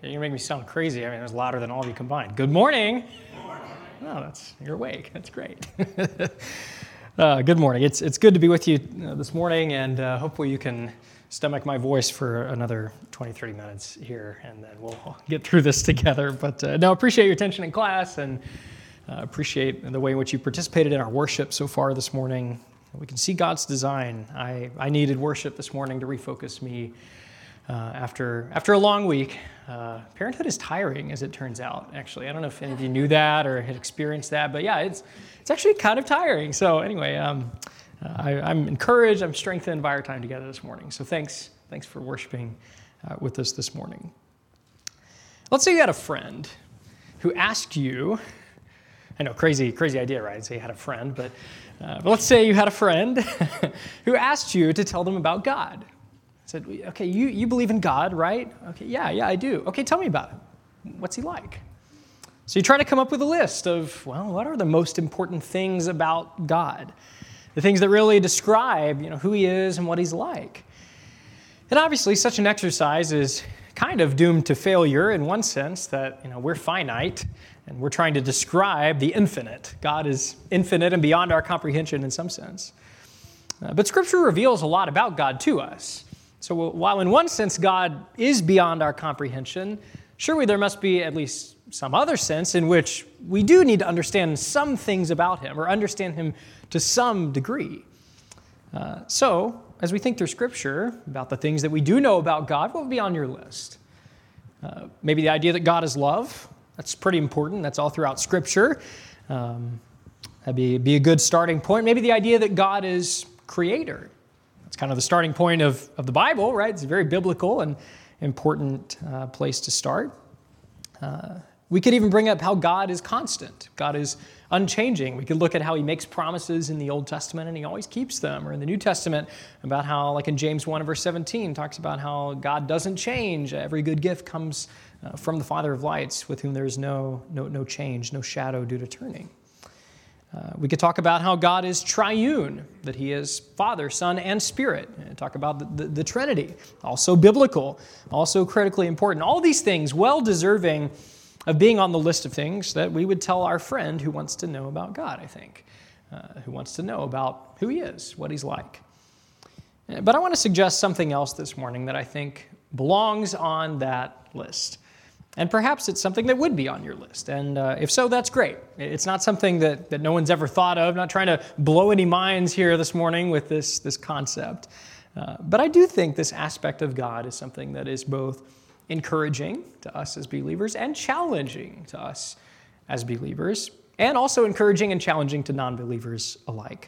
You make me sound crazy. I mean, it was louder than all of you combined. Good morning. Oh, you're awake. That's great. Good morning. It's good to be with you this morning, and hopefully you can stomach my voice for another 20, 30 minutes here, and then we'll get through this together. But no, appreciate your attention in class, and appreciate the way in which you participated in our worship so far this morning. We can see God's design. I needed worship this morning to refocus me after a long week. Parenthood is tiring, as it turns out, actually. I don't know if any of you knew that or had experienced that, but yeah, it's actually kind of tiring. So anyway, I'm encouraged, I'm strengthened by our time together this morning. So thanks for worshiping with us this morning. Let's say you had a friend who asked you, I know, crazy idea, right? Say you had a friend, but let's say you had a friend who asked you to tell them about God. Said, okay, you believe in God, right? Okay, yeah, I do. Okay, tell me about him. What's he like? So you try to come up with a list of, well, what are the most important things about God? The things that really describe, who he is and what he's like. And obviously, such an exercise is kind of doomed to failure in one sense that, we're finite and we're trying to describe the infinite. God is infinite and beyond our comprehension in some sense. But Scripture reveals a lot about God to us. So while in one sense God is beyond our comprehension, surely there must be at least some other sense in which we do need to understand some things about him or understand him to some degree. So as we think through Scripture about the things that we do know about God, what would be on your list? Maybe the idea that God is love. That's pretty important. That's all throughout Scripture. That'd be a good starting point. Maybe the idea that God is creator. It's kind of the starting point of the Bible, right? It's a very biblical and important place to start. We could even bring up how God is constant. God is unchanging. We could look at how he makes promises in the Old Testament and he always keeps them. Or in the New Testament, about how, like in James 1 verse 17, talks about how God doesn't change. Every good gift comes from the Father of lights, with whom there is no change, no shadow due to turning. We could talk about how God is triune, that he is Father, Son, and Spirit. And talk about the Trinity, also biblical, also critically important. All these things well deserving of being on the list of things that we would tell our friend who wants to know about God, I think, who wants to know about who he is, what he's like. But I want to suggest something else this morning that I think belongs on that list. And perhaps it's something that would be on your list. And if so, that's great. It's not something that no one's ever thought of. I'm not trying to blow any minds here this morning with this concept. But I do think this aspect of God is something that is both encouraging to us as believers and challenging to us as believers, and also encouraging and challenging to non-believers alike.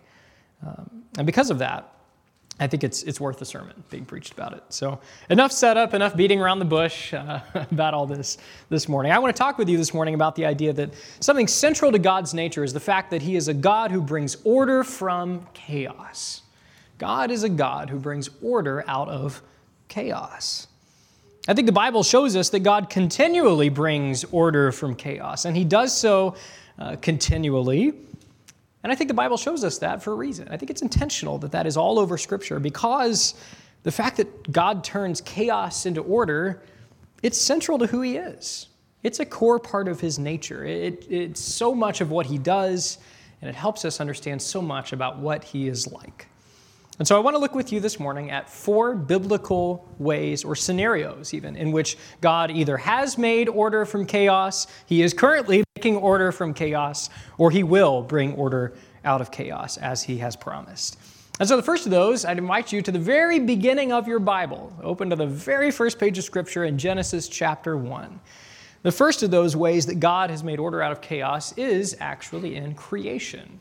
And because of that, I think it's worth a sermon being preached about it. So enough setup, enough beating around the bush about all this morning. I want to talk with you this morning about the idea that something central to God's nature is the fact that he is a God who brings order from chaos. God is a God who brings order out of chaos. I think the Bible shows us that God continually brings order from chaos, and he does so continually. And I think the Bible shows us that for a reason. I think it's intentional that is all over Scripture, because the fact that God turns chaos into order, it's central to who he is. It's a core part of his nature. It's so much of what he does, and it helps us understand so much about what he is like. And so I want to look with you this morning at 4 biblical ways, or scenarios even, in which God either has made order from chaos, he is currently making order from chaos, or he will bring order out of chaos as he has promised. And so the first of those, I'd invite you to the very beginning of your Bible. Open to the very first page of Scripture in Genesis chapter 1. The first of those ways that God has made order out of chaos is actually in creation.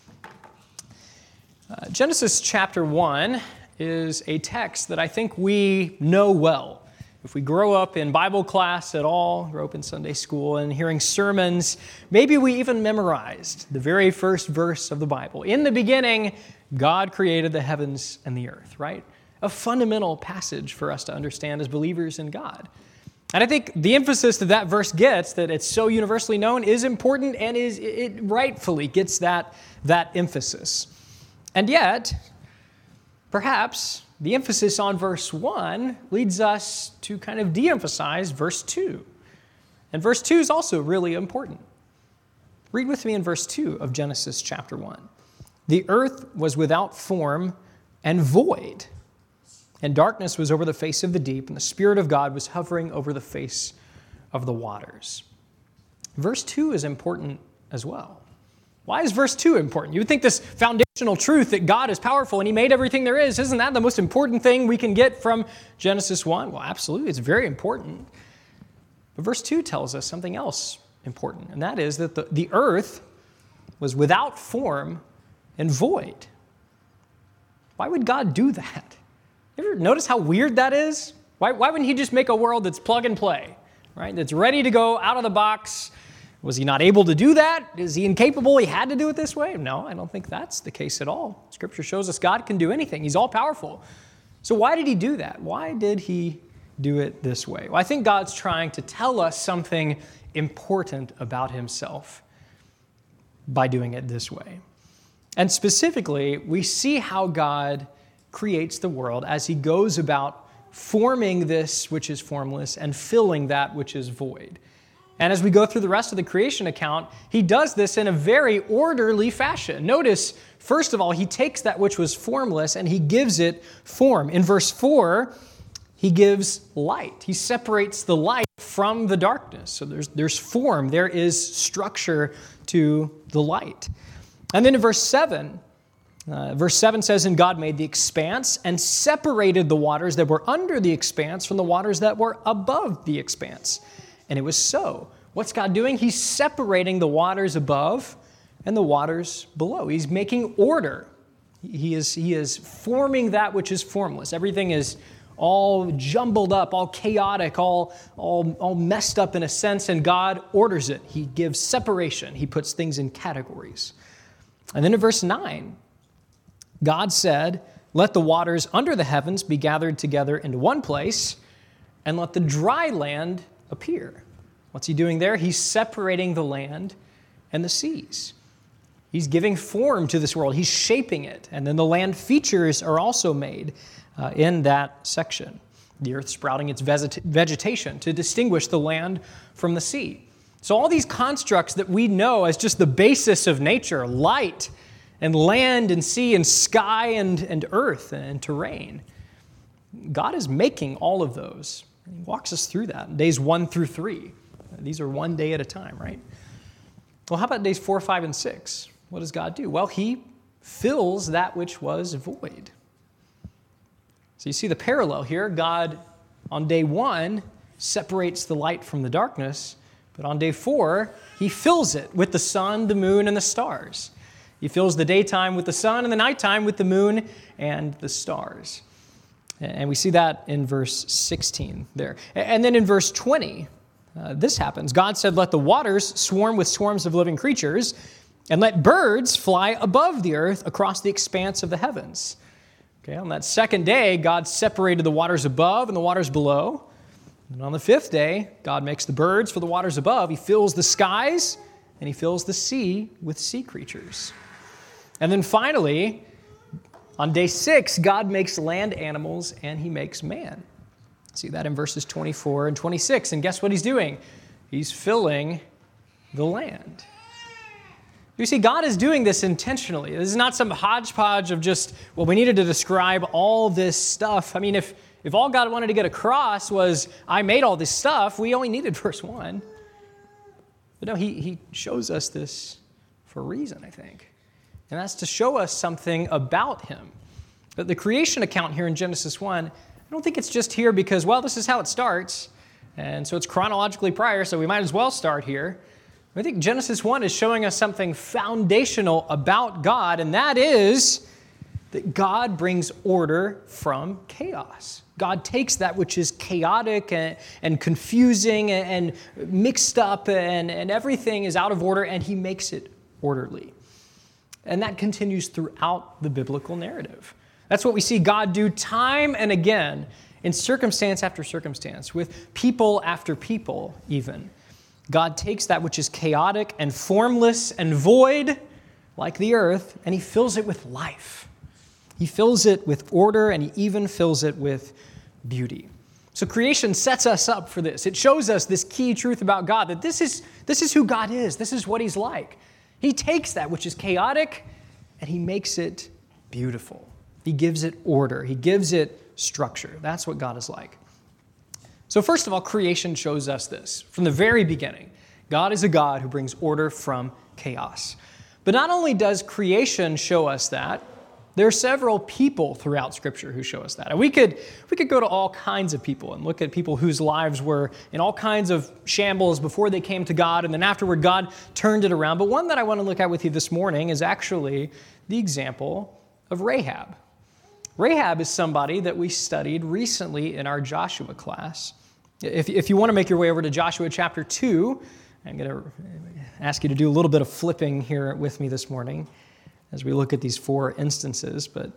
Genesis chapter 1 is a text that I think we know well. If we grow up in Bible class at all, grow up in Sunday school and hearing sermons, maybe we even memorized the very first verse of the Bible. In the beginning, God created the heavens and the earth, right? A fundamental passage for us to understand as believers in God. And I think the emphasis that verse gets, that it's so universally known, is important, and it rightfully gets that emphasis. And yet, perhaps the emphasis on verse 1 leads us to kind of de-emphasize verse 2. And verse 2 is also really important. Read with me in verse 2 of Genesis chapter 1. The earth was without form and void, and darkness was over the face of the deep, and the Spirit of God was hovering over the face of the waters. Verse 2 is important as well. Why is verse 2 important? You would think this foundational truth that God is powerful and He made everything there is, isn't that the most important thing we can get from Genesis 1? Well, absolutely, it's very important. But verse 2 tells us something else important, and that is that the earth was without form and void. Why would God do that? You ever notice how weird that is? Why wouldn't He just make a world that's plug and play, right? That's ready to go out of the box? Was He not able to do that? Is He incapable? He had to do it this way? No, I don't think that's the case at all. Scripture shows us God can do anything. He's all powerful. So why did He do that? Why did He do it this way? Well, I think God's trying to tell us something important about Himself by doing it this way. And specifically, we see how God creates the world as He goes about forming this which is formless and filling that which is void. And as we go through the rest of the creation account, He does this in a very orderly fashion. Notice, first of all, He takes that which was formless and He gives it form. In verse 4, He gives light. He separates the light from the darkness. So there's form. There is structure to the light. And then in verse 7 says, "And God made the expanse and separated the waters that were under the expanse from the waters that were above the expanse. And it was so." What's God doing? He's separating the waters above and the waters below. He's making order. He is forming that which is formless. Everything is all jumbled up, all chaotic, all messed up in a sense, and God orders it. He gives separation. He puts things in categories. And then in verse 9, God said, "Let the waters under the heavens be gathered together into one place, and let the dry land appear." What's He doing there? He's separating the land and the seas. He's giving form to this world. He's shaping it. And then the land features are also made in that section. The earth sprouting its vegetation to distinguish the land from the sea. So all these constructs that we know as just the basis of nature, light and land and sea and sky and earth and terrain, God is making all of those. He walks us through that. Days 1 through 3. These are one day at a time, right? Well, how about days 4, 5, and 6? What does God do? Well, He fills that which was void. So you see the parallel here. God, on day 1, separates the light from the darkness, but on day 4, He fills it with the sun, the moon, and the stars. He fills the daytime with the sun and the nighttime with the moon and the stars. And we see that in verse 16 there. And then in verse 20, this happens. God said, "Let the waters swarm with swarms of living creatures, and let birds fly above the earth across the expanse of the heavens." Okay, on that second day, God separated the waters above and the waters below. And on the 5th day, God makes the birds for the waters above. He fills the skies, and He fills the sea with sea creatures. And then finally, on day 6, God makes land animals, and He makes man. See that in verses 24 and 26. And guess what He's doing? He's filling the land. You see, God is doing this intentionally. This is not some hodgepodge of just, well, we needed to describe all this stuff. I mean, if all God wanted to get across was, I made all this stuff, we only needed verse 1. But no, He shows us this for a reason, I think. And that's to show us something about Him. But the creation account here in Genesis 1, I don't think it's just here because, well, this is how it starts, and so it's chronologically prior, so we might as well start here. I think Genesis 1 is showing us something foundational about God, and that is that God brings order from chaos. God takes that which is chaotic and confusing and mixed up and everything is out of order, and He makes it orderly. And that continues throughout the biblical narrative. That's what we see God do time and again in circumstance after circumstance, with people after people even. God takes that which is chaotic and formless and void, like the earth, and He fills it with life. He fills it with order, and he even fills it with beauty. So creation sets us up for this. It shows us this key truth about God, that this is who God is. This is what he's like. He takes that which is chaotic and he makes it beautiful. He gives it order. He gives it structure. That's what God is like. So first of all, creation shows us this. From the very beginning, God is a God who brings order from chaos. But not only does creation show us that, there are several people throughout Scripture who show us that. And we could go to all kinds of people and look at people whose lives were in all kinds of shambles before they came to God, and then afterward God turned it around. But one that I want to look at with you this morning is actually the example of Rahab. Rahab is somebody that we studied recently in our Joshua class. If you want to make your way over to Joshua chapter 2, I'm going to ask you to do a little bit of flipping here with me this morning as we look at these four instances. But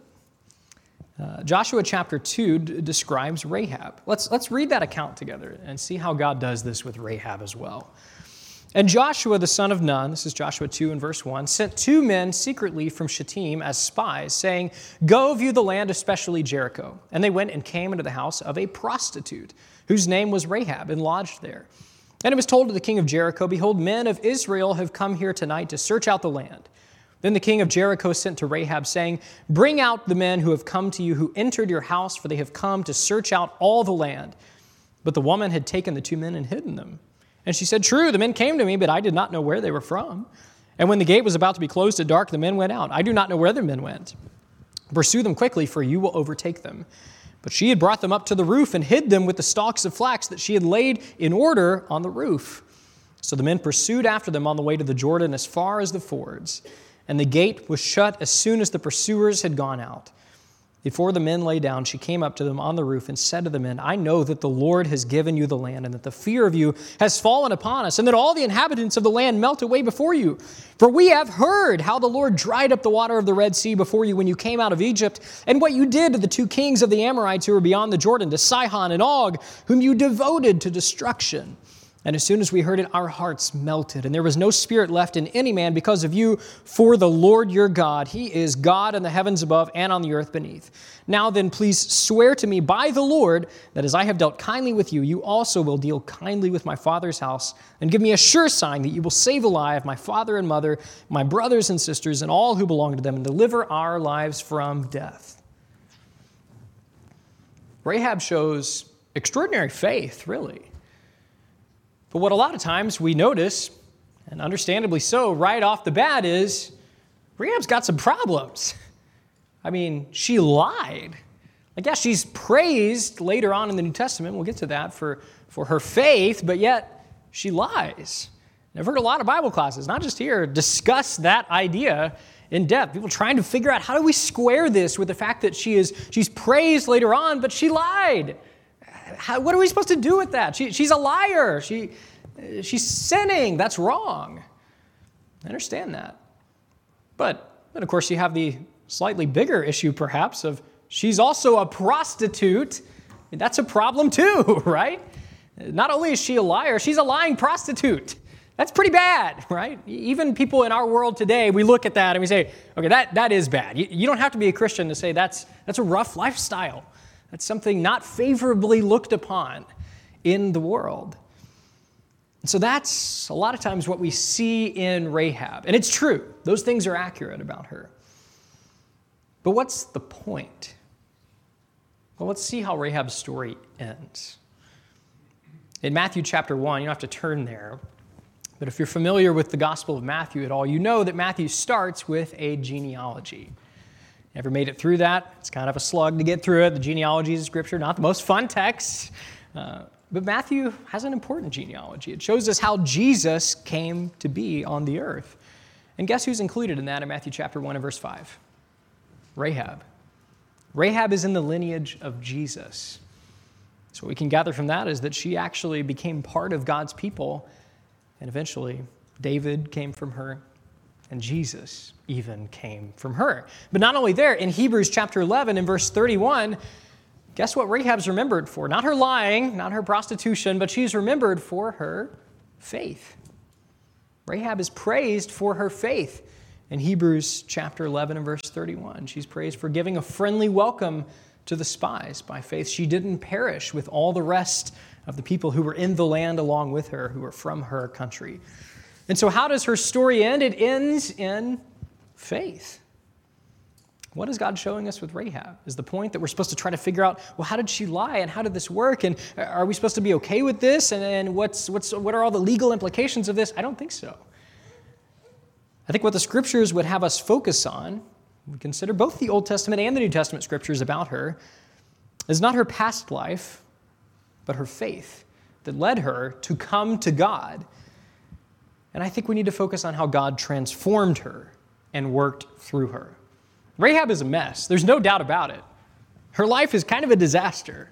Joshua chapter 2 describes Rahab. Let's read that account together and see how God does this with Rahab as well. And Joshua the son of Nun, this is Joshua 2 and verse 1, sent 2 men secretly from Shittim as spies, saying, "Go view the land, especially Jericho." And they went and came into the house of a prostitute, whose name was Rahab, and lodged there. And it was told to the king of Jericho, "Behold, men of Israel have come here tonight to search out the land." Then the king of Jericho sent to Rahab, saying, "Bring out the men who have come to you, who entered your house, for they have come to search out all the land." But the woman had taken the 2 men and hidden them. And she said, "True, the men came to me, but I did not know where they were from. And when the gate was about to be closed at dark, the men went out. I do not know where the men went. Pursue them quickly, for you will overtake them." But she had brought them up to the roof and hid them with the stalks of flax that she had laid in order on the roof. So the men pursued after them on the way to the Jordan as far as the fords. And the gate was shut as soon as the pursuers had gone out. Before the men lay down, she came up to them on the roof and said to the men, "I know that the Lord has given you the land, and that the fear of you has fallen upon us, and that all the inhabitants of the land melt away before you. For we have heard how the Lord dried up the water of the Red Sea before you when you came out of Egypt, and what you did to the 2 kings of the Amorites who were beyond the Jordan, to Sihon and Og, whom you devoted to destruction. And as soon as we heard it, our hearts melted, and there was no spirit left in any man because of you. For the Lord your God, he is God in the heavens above and on the earth beneath. Now then, please swear to me by the Lord that as I have dealt kindly with you, you also will deal kindly with my father's house, and give me a sure sign that you will save alive my father and mother, my brothers and sisters, and all who belong to them, and deliver our lives from death." Rahab shows extraordinary faith, really. But what a lot of times we notice, and understandably so, right off the bat is Rahab's got some problems. I mean, she lied. I guess she's praised later on in the New Testament, we'll get to that, for her faith, but yet she lies. And I've heard a lot of Bible classes, not just here, discuss that idea in depth. People trying to figure out, how do we square this with the fact that she's praised later on, but she lied? What are we supposed to do with that? She's a liar. She's sinning. That's wrong. I understand that. But then, of course, you have the slightly bigger issue, perhaps, of she's also a prostitute. That's a problem too, right? Not only is she a liar, she's a lying prostitute. That's pretty bad, right? Even people in our world today, we look at that and we say, okay, that is bad. You don't have to be a Christian to say that's a rough lifestyle. That's something not favorably looked upon in the world. And so that's a lot of times what we see in Rahab. And it's true. Those things are accurate about her. But what's the point? Well, let's see how Rahab's story ends. In Matthew chapter 1, you don't have to turn there, but if you're familiar with the Gospel of Matthew at all, you know that Matthew starts with a genealogy. Ever made it through that? It's kind of a slug to get through it. The genealogy of Scripture, not the most fun text. But Matthew has an important genealogy. It shows us how Jesus came to be on the earth. And guess who's included in that in Matthew chapter 1 and verse 5? Rahab. Rahab is in the lineage of Jesus. So what we can gather from that is that she actually became part of God's people. And eventually, David came from her. And Jesus even came from her. But not only there, in Hebrews chapter 11 and verse 31, guess what Rahab's remembered for? Not her lying, not her prostitution, but she's remembered for her faith. Rahab is praised for her faith In Hebrews chapter 11 and verse 31, she's praised for giving a friendly welcome to the spies. By faith, she didn't perish with all the rest of the people who were in the land along with her, who were from her country. And so how does her story end? It ends in faith. What is God showing us with Rahab? Is the point that we're supposed to try to figure out, well, how did she lie and how did this work? And are we supposed to be okay with this? And what are all the legal implications of this? I don't think so. I think what the scriptures would have us focus on, we consider both the Old Testament and the New Testament scriptures about her, is not her past life, but her faith that led her to come to God. And I think we need to focus on how God transformed her and worked through her. Rahab is a mess. There's no doubt about it. Her life is kind of a disaster.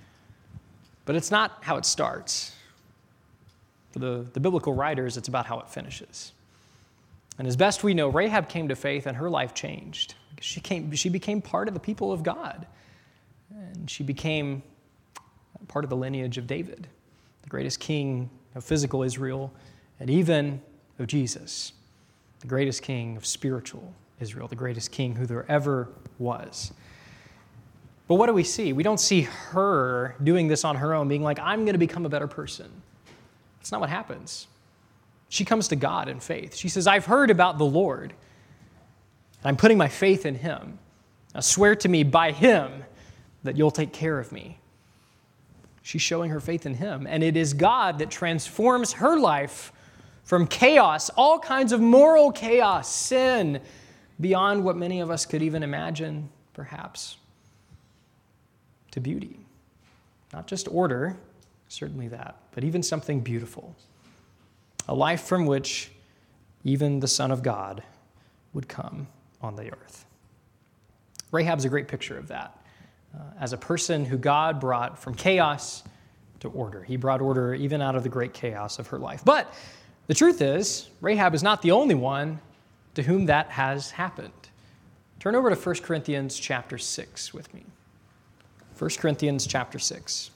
But it's not how it starts. For the biblical writers, it's about how it finishes. And as best we know, Rahab came to faith and her life changed. She became part of the people of God. And she became part of the lineage of David, the greatest king of physical Israel, and even of Jesus, the greatest king of spiritual Israel, the greatest king who there ever was. But what do we see? We don't see her doing this on her own, being like, I'm going to become a better person. That's not what happens. She comes to God in faith. She says, I've heard about the Lord, and I'm putting my faith in him. Now swear to me by him that you'll take care of me. She's showing her faith in him, and it is God that transforms her life from chaos, all kinds of moral chaos, sin, beyond what many of us could even imagine, perhaps, to beauty. Not just order, certainly that, but even something beautiful. A life from which even the Son of God would come on the earth. Rahab's a great picture of that. As a person who God brought from chaos to order. He brought order even out of the great chaos of her life. But the truth is, Rahab is not the only one to whom that has happened. Turn over to 1 Corinthians chapter 6 with me. 1 Corinthians chapter 6.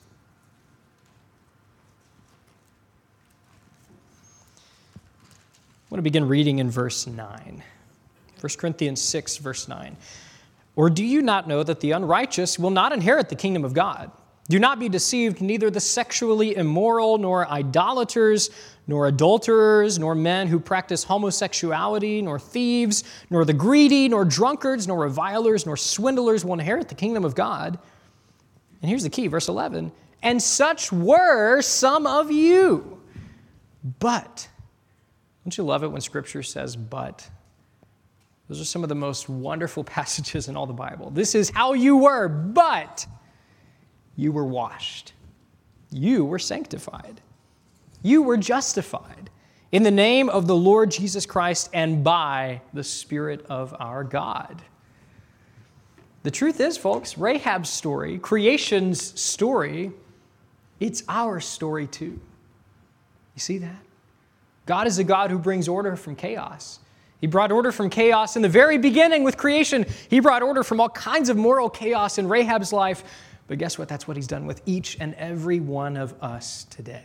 I want to begin reading in verse 9. 1 Corinthians 6, verse 9. Or do you not know that the unrighteous will not inherit the kingdom of God? Do not be deceived, neither the sexually immoral, nor idolaters, nor adulterers, nor men who practice homosexuality, nor thieves, nor the greedy, nor drunkards, nor revilers, nor swindlers will inherit the kingdom of God. And here's the key, verse 11. And such were some of you. But, don't you love it when Scripture says but? Those are some of the most wonderful passages in all the Bible. This is how you were, but you were washed. You were sanctified. You were justified in the name of the Lord Jesus Christ and by the Spirit of our God. The truth is, folks, Rahab's story, creation's story, it's our story too. You see that? God is a God who brings order from chaos. He brought order from chaos in the very beginning with creation. He brought order from all kinds of moral chaos in Rahab's life. But guess what? That's what he's done with each and every one of us today.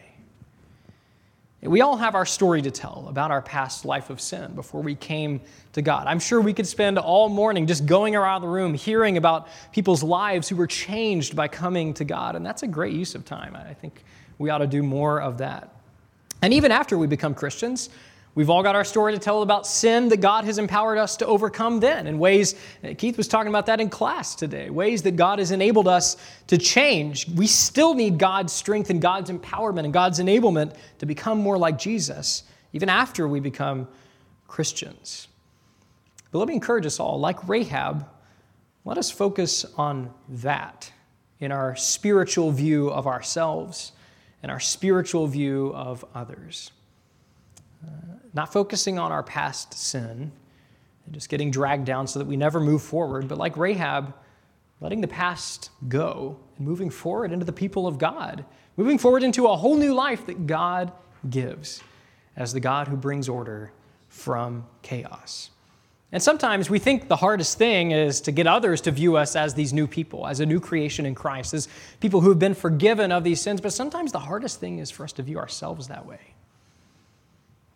We all have our story to tell about our past life of sin before we came to God. I'm sure we could spend all morning just going around the room hearing about people's lives who were changed by coming to God. And that's a great use of time. I think we ought to do more of that. And even after we become Christians, we've all got our story to tell about sin that God has empowered us to overcome then in ways, Keith was talking about that in class today, ways that God has enabled us to change. We still need God's strength and God's empowerment and God's enablement to become more like Jesus, even after we become Christians. But let me encourage us all, like Rahab, let us focus on that in our spiritual view of ourselves and our spiritual view of others. Not focusing on our past sin and just getting dragged down so that we never move forward, but like Rahab, letting the past go and moving forward into the people of God, moving forward into a whole new life that God gives as the God who brings order from chaos. And sometimes we think the hardest thing is to get others to view us as these new people, as a new creation in Christ, as people who have been forgiven of these sins, but sometimes the hardest thing is for us to view ourselves that way.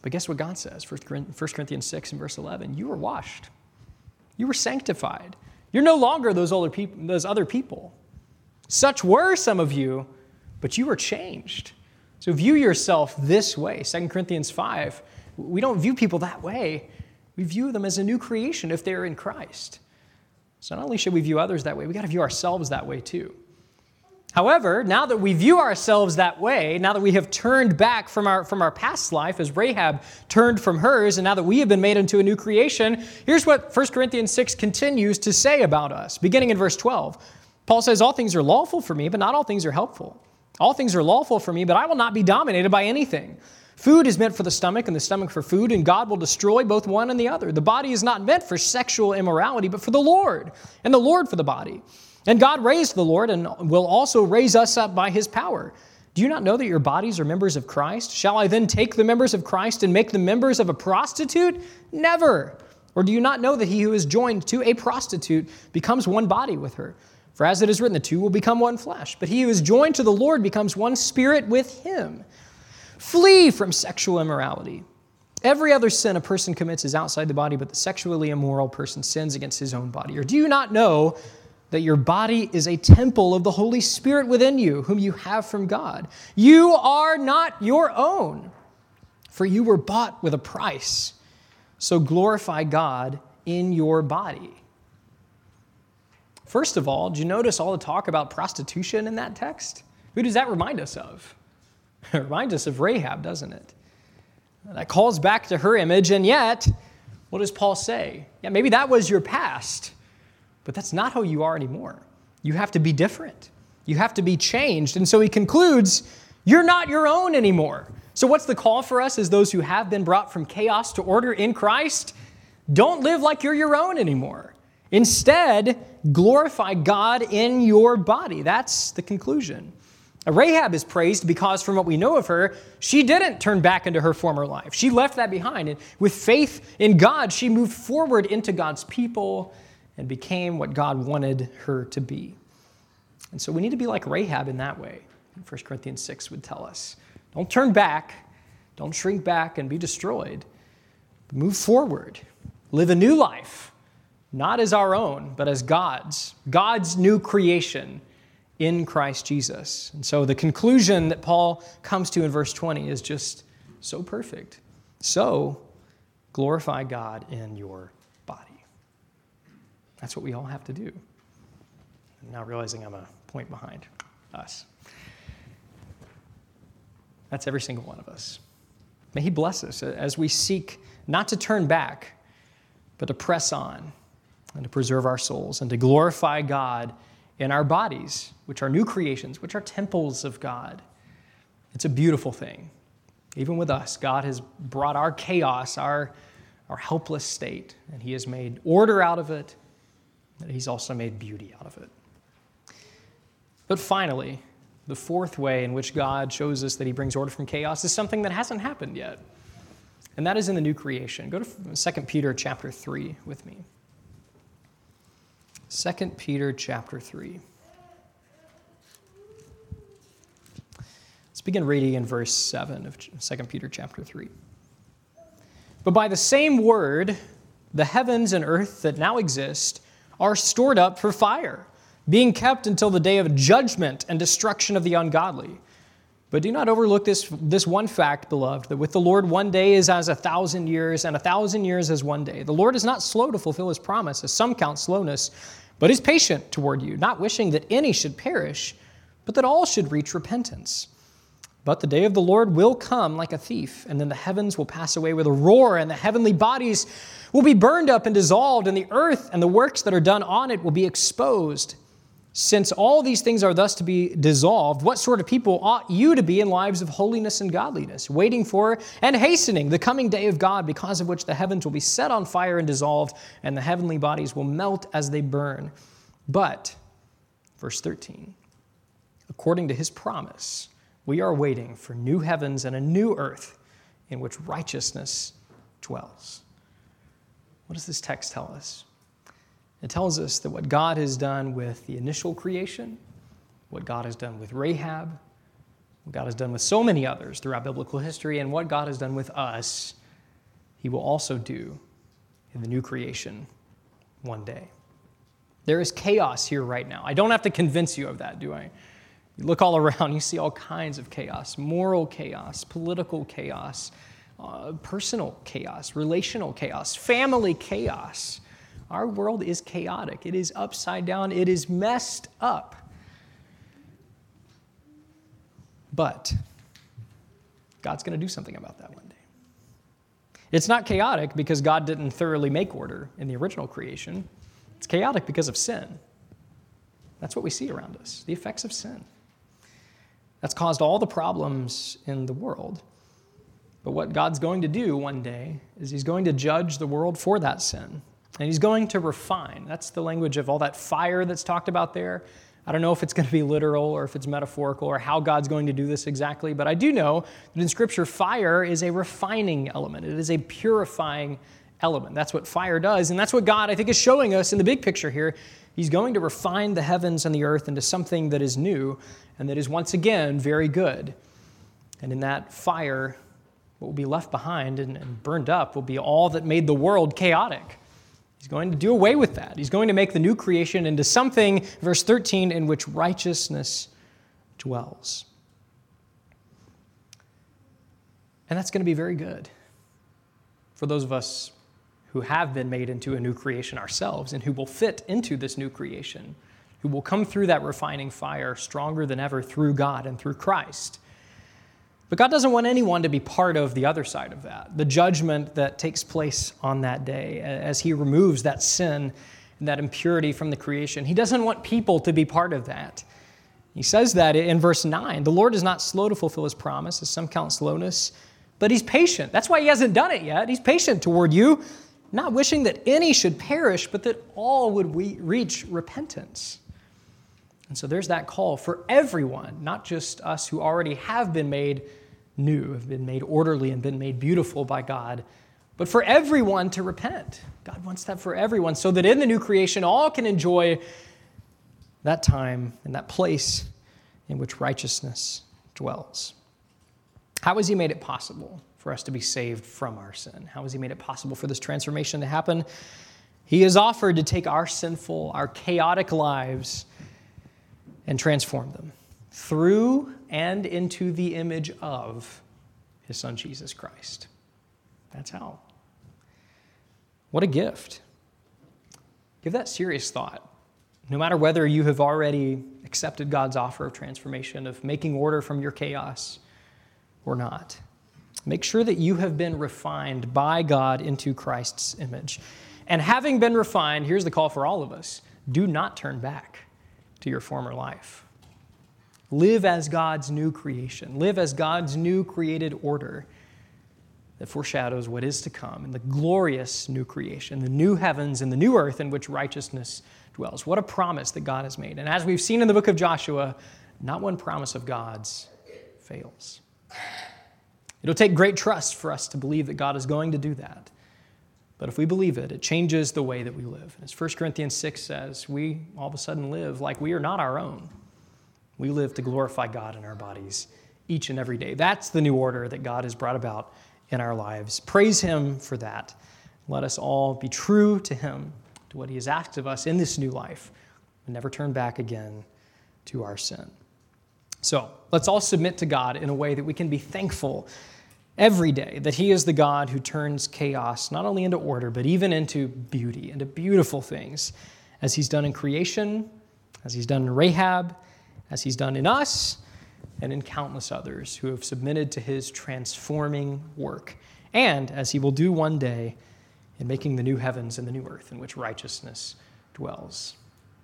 But guess what God says? 1 Corinthians 6 and verse 11. You were washed. You were sanctified. You're no longer those other people. Such were some of you, but you were changed. So view yourself this way. 2 Corinthians 5, we don't view people that way. We view them as a new creation if they're in Christ. So not only should we view others that way, we got to view ourselves that way too. However, now that we view ourselves that way, now that we have turned back from our past life as Rahab turned from hers, and now that we have been made into a new creation, here's what 1 Corinthians 6 continues to say about us. Beginning in verse 12, Paul says, all things are lawful for me, but not all things are helpful. All things are lawful for me, but I will not be dominated by anything. Food is meant for the stomach, and the stomach for food, and God will destroy both one and the other. The body is not meant for sexual immorality, but for the Lord, and the Lord for the body. And God raised the Lord and will also raise us up by his power. Do you not know that your bodies are members of Christ? Shall I then take the members of Christ and make them members of a prostitute? Never. Or do you not know that he who is joined to a prostitute becomes one body with her? For as it is written, the two will become one flesh. But he who is joined to the Lord becomes one spirit with him. Flee from sexual immorality. Every other sin a person commits is outside the body, but the sexually immoral person sins against his own body. Or do you not know that your body is a temple of the Holy Spirit within you, whom you have from God? You are not your own, for you were bought with a price. So glorify God in your body. First of all, did you notice all the talk about prostitution in that text? Who does that remind us of? It reminds us of Rahab, doesn't it? That calls back to her image, and yet, what does Paul say? Yeah, maybe that was your past, but that's not who you are anymore. You have to be different. You have to be changed. And so he concludes, you're not your own anymore. So what's the call for us as those who have been brought from chaos to order in Christ? Don't live like you're your own anymore. Instead, glorify God in your body. That's the conclusion. Rahab is praised because from what we know of her, she didn't turn back into her former life. She left that behind. And with faith in God, she moved forward into God's people and became what God wanted her to be. And so we need to be like Rahab in that way. 1 Corinthians 6 would tell us. Don't turn back. Don't shrink back and be destroyed. But move forward. Live a new life, not as our own, but as God's new creation in Christ Jesus. And so the conclusion that Paul comes to in verse 20 is just so perfect. So glorify God in your body. That's what we all have to do. I'm now realizing I'm a point behind us. That's every single one of us. May he bless us as we seek not to turn back, but to press on and to preserve our souls and to glorify God in our bodies, which are new creations, which are temples of God. It's a beautiful thing. Even with us, God has brought our chaos, our helpless state, and he has made order out of it, and he's also made beauty out of it. But finally, the fourth way in which God shows us that he brings order from chaos is something that hasn't happened yet, and that is in the new creation. Go to 2 Peter chapter 3 with me. 2 Peter chapter 3. Let's begin reading in verse 7 of 2 Peter chapter 3. But by the same word, the heavens and earth that now exist are stored up for fire, being kept until the day of judgment and destruction of the ungodly. But do not overlook this one fact, beloved, that with the Lord 1 day is as 1,000 years, and 1,000 years as 1 day. The Lord is not slow to fulfill his promise, as some count slowness, but is patient toward you, not wishing that any should perish, but that all should reach repentance. But the day of the Lord will come like a thief, and then the heavens will pass away with a roar, and the heavenly bodies will be burned up and dissolved, and the earth and the works that are done on it will be exposed. Since all these things are thus to be dissolved, what sort of people ought you to be in lives of holiness and godliness, waiting for and hastening the coming day of God, because of which the heavens will be set on fire and dissolved, and the heavenly bodies will melt as they burn? But, verse 13, according to his promise, we are waiting for new heavens and a new earth in which righteousness dwells. What does this text tell us? It tells us that what God has done with the initial creation, what God has done with Rahab, what God has done with so many others throughout biblical history, and what God has done with us, he will also do in the new creation one day. There is chaos here right now. I don't have to convince you of that, do I? You look all around, you see all kinds of chaos, moral chaos, political chaos, personal chaos, relational chaos, family chaos. Our world is chaotic. It is upside down. It is messed up. But God's going to do something about that one day. It's not chaotic because God didn't thoroughly make order in the original creation. It's chaotic because of sin. That's what we see around us, the effects of sin. That's caused all the problems in the world. But what God's going to do one day is he's going to judge the world for that sin. And he's going to refine. That's the language of all that fire that's talked about there. I don't know if it's going to be literal or if it's metaphorical or how God's going to do this exactly, but I do know that in Scripture, fire is a refining element. It is a purifying element. That's what fire does, and that's what God, I think, is showing us in the big picture here. He's going to refine the heavens and the earth into something that is new and that is once again very good. And in that fire, what will be left behind and burned up will be all that made the world chaotic. He's going to do away with that. He's going to make the new creation into something, verse 13, in which righteousness dwells. And that's going to be very good for those of us who have been made into a new creation ourselves and who will fit into this new creation, who will come through that refining fire stronger than ever through God and through Christ. But God doesn't want anyone to be part of the other side of that, the judgment that takes place on that day as he removes that sin and that impurity from the creation. He doesn't want people to be part of that. He says that in verse 9. The Lord is not slow to fulfill his promise, as some count slowness, but he's patient. That's why he hasn't done it yet. He's patient toward you, not wishing that any should perish, but that all would reach repentance. And so there's that call for everyone, not just us who already have been made new, have been made orderly and been made beautiful by God, but for everyone to repent. God wants that for everyone so that in the new creation, all can enjoy that time and that place in which righteousness dwells. How has he made it possible for us to be saved from our sin? How has he made it possible for this transformation to happen? He has offered to take our sinful, our chaotic lives and transform them through and into the image of his Son, Jesus Christ. That's how. What a gift. Give that serious thought. No matter whether you have already accepted God's offer of transformation, of making order from your chaos or not, make sure that you have been refined by God into Christ's image. And having been refined, here's the call for all of us. Do not turn back to your former life. Live as God's new creation. Live as God's new created order that foreshadows what is to come in the glorious new creation, the new heavens and the new earth in which righteousness dwells. What a promise that God has made. And as we've seen in the book of Joshua, not one promise of God's fails. It'll take great trust for us to believe that God is going to do that. But if we believe it, it changes the way that we live. As 1 Corinthians 6 says, we all of a sudden live like we are not our own. We live to glorify God in our bodies each and every day. That's the new order that God has brought about in our lives. Praise him for that. Let us all be true to him, to what he has asked of us in this new life, and never turn back again to our sin. So let's all submit to God in a way that we can be thankful every day that he is the God who turns chaos not only into order, but even into beauty, into beautiful things, as he's done in creation, as he's done in Rahab, as he's done in us, and in countless others who have submitted to his transforming work, and as he will do one day in making the new heavens and the new earth in which righteousness dwells.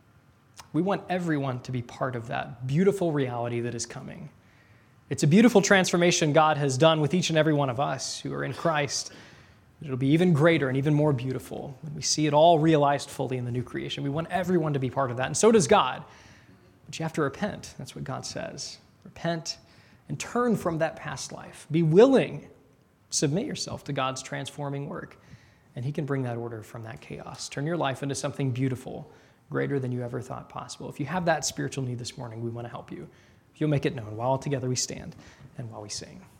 We want everyone to be part of that beautiful reality that is coming. It's a beautiful transformation God has done with each and every one of us who are in Christ. It'll be even greater and even more beautiful when we see it all realized fully in the new creation. We want everyone to be part of that, and so does God. But you have to repent. That's what God says. Repent and turn from that past life. Be willing. Submit yourself to God's transforming work, and he can bring that order from that chaos. Turn your life into something beautiful, greater than you ever thought possible. If you have that spiritual need this morning, we want to help you. if you'll make it known while together we stand and while we sing.